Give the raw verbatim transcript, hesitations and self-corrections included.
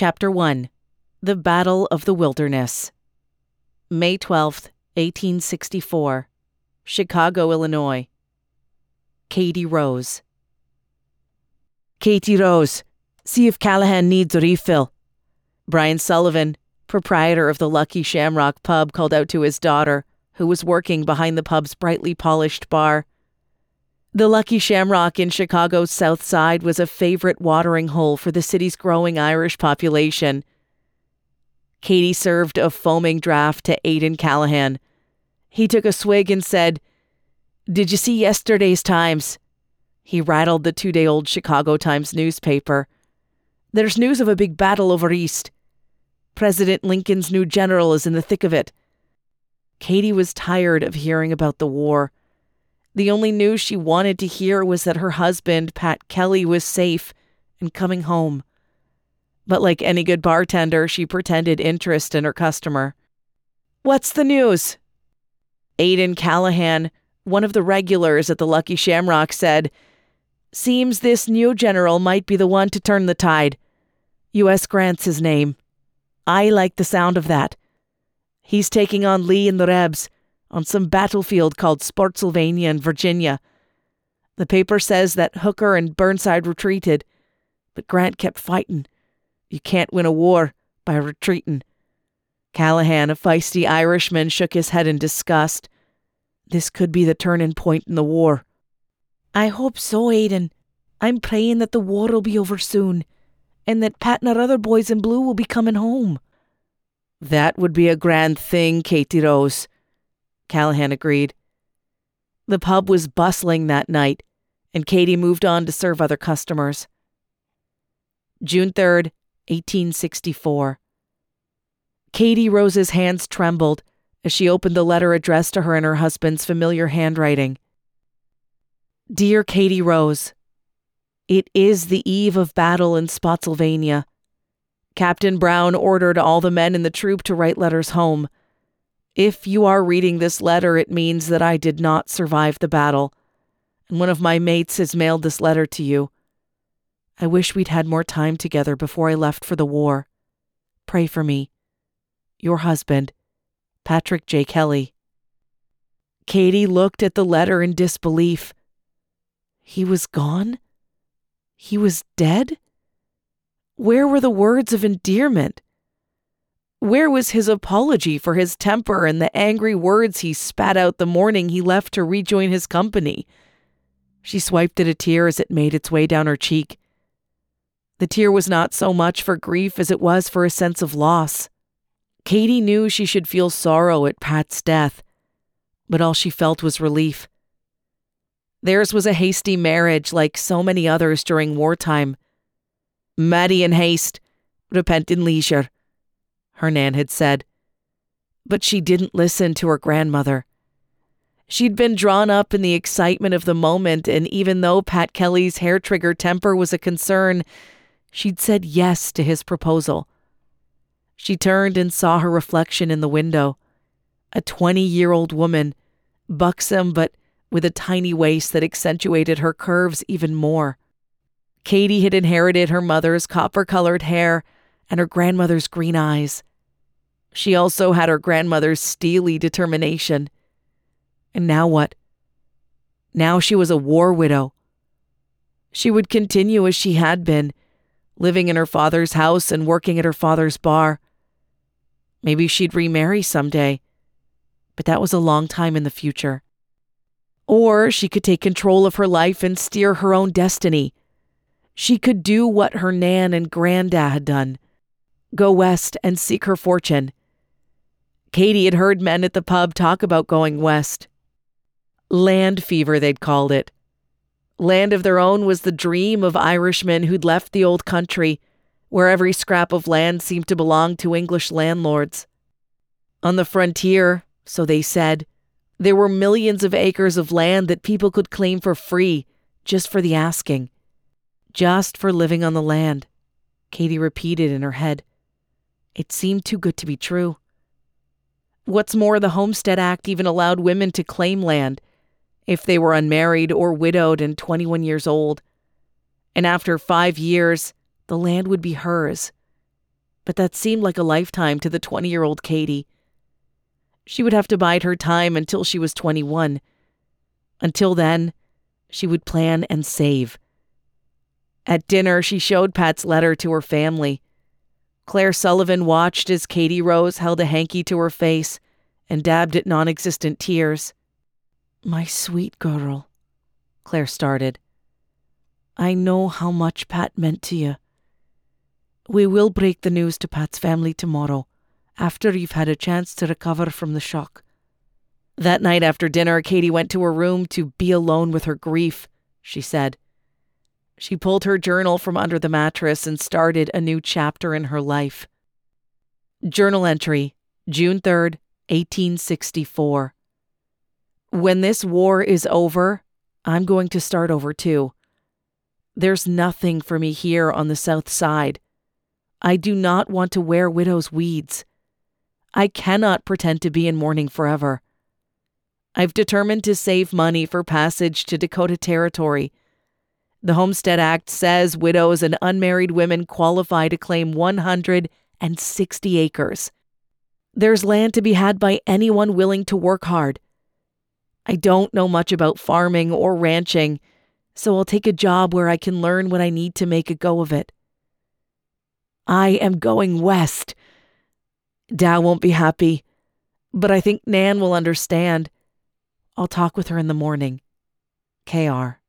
Chapter one. The Battle of the Wilderness. May twelfth, eighteen sixty-four. Chicago, Illinois. Katie Rose. Katie Rose, see if Callahan needs a refill. Brian Sullivan, proprietor of the Lucky Shamrock pub, called out to his daughter, who was working behind the pub's brightly polished bar. The Lucky Shamrock in Chicago's South Side was a favorite watering hole for the city's growing Irish population. Katie served a foaming draft to Aidan Callahan. He took a swig and said, "Did you see yesterday's Times?" He rattled the two-day-old Chicago Times newspaper. "There's news of a big battle over east. President Lincoln's new general is in the thick of it." Katie was tired of hearing about the war. The only news she wanted to hear was that her husband, Pat Kelly, was safe and coming home. But like any good bartender, she pretended interest in her customer. "What's the news?" Aidan Callahan, one of the regulars at the Lucky Shamrock, said, "Seems this new general might be the one to turn the tide. U S Grant's his name. I like the sound of that. He's taking on Lee and the Rebs on some battlefield called Spotsylvania in Virginia. The paper says that Hooker and Burnside retreated, but Grant kept fighting. You can't win a war by retreating." Callahan, a feisty Irishman, shook his head in disgust. This could be the turning point in the war. "I hope so, Aidan. I'm praying that the war will be over soon, and that Pat and our other boys in blue will be coming home." "That would be a grand thing, Katie Rose," Callahan agreed. The pub was bustling that night, and Katie moved on to serve other customers. June third, eighteen sixty-four. Katie Rose's hands trembled as she opened the letter addressed to her in her husband's familiar handwriting. "Dear Katie Rose, it is the eve of battle in Spotsylvania. Captain Brown ordered all the men in the troop to write letters home. If you are reading this letter, it means that I did not survive the battle, and one of my mates has mailed this letter to you. I wish we'd had more time together before I left for the war. Pray for me. Your husband, Patrick J. Kelly." Katie looked at the letter in disbelief. He was gone? He was dead? Where were the words of endearment? Where was his apology for his temper and the angry words he spat out the morning he left to rejoin his company? She swiped at a tear as it made its way down her cheek. The tear was not so much for grief as it was for a sense of loss. Katie knew she should feel sorrow at Pat's death, but all she felt was relief. Theirs was a hasty marriage like so many others during wartime. "Marry in haste, repent in leisure," her Nan had said. But she didn't listen to her grandmother. She'd been drawn up in the excitement of the moment, and even though Pat Kelly's hair-trigger temper was a concern, she'd said yes to his proposal. She turned and saw her reflection in the window. A twenty-year-old woman, buxom but with a tiny waist that accentuated her curves even more. Katie had inherited her mother's copper-colored hair and her grandmother's green eyes. She also had her grandmother's steely determination. And now what? Now she was a war widow. She would continue as she had been, living in her father's house and working at her father's bar. Maybe she'd remarry someday, but that was a long time in the future. Or she could take control of her life and steer her own destiny. She could do what her Nan and Granddad had done. Go west and seek her fortune. Katie had heard men at the pub talk about going west. Land fever, they'd called it. Land of their own was the dream of Irishmen who'd left the old country, where every scrap of land seemed to belong to English landlords. On the frontier, so they said, there were millions of acres of land that people could claim for free, just for the asking. Just for living on the land, Katie repeated in her head. It seemed too good to be true. What's more, the Homestead Act even allowed women to claim land if they were unmarried or widowed and twenty-one years old. And after five years, the land would be hers. but that seemed like a lifetime to the twenty-year-old Katie. She would have to bide her time until she was twenty-one. Until then, she would plan and save. At dinner, she showed Pat's letter to her family. Claire Sullivan watched as Katie Rose held a hanky to her face and dabbed at non-existent tears. "My sweet girl," Claire started. "I know how much Pat meant to you. We will break the news to Pat's family tomorrow, after you've had a chance to recover from the shock." That night after dinner, Katie went to her room to be alone with her grief, she said. She pulled her journal from under the mattress and started a new chapter in her life. Journal entry, June third, eighteen sixty-four. When this war is over, I'm going to start over too. There's nothing for me here on the south side. I do not want to wear widow's weeds. I cannot pretend to be in mourning forever. I've determined to save money for passage to Dakota Territory. The Homestead Act says widows and unmarried women qualify to claim one hundred sixty acres. There's land to be had by anyone willing to work hard. I don't know much about farming or ranching, so I'll take a job where I can learn what I need to make a go of it. I am going west. Dad won't be happy, but I think Nan will understand. I'll talk with her in the morning. K R